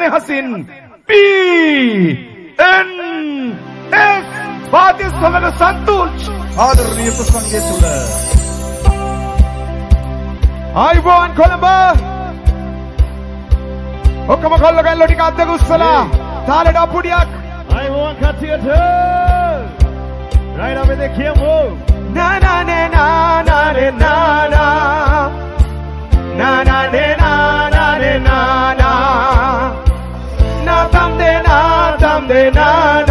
Hasin PNS Badi Samana Santush ආදරණීය ප්‍රසංගය තුල ආයිබෝන් කොළඹ ඔක්කොම කොල්ල ගැල්ලෝ ටික අත් දෙක උස්සලා තාලෙට අපුඩියක් ආයිබෝන් කට්ටියට රයිඩ් අපේ දෙකියමු නා නා නේ නා නා නේ නා නා නා නා නේ නා නා නේ නා නා නා tam de නා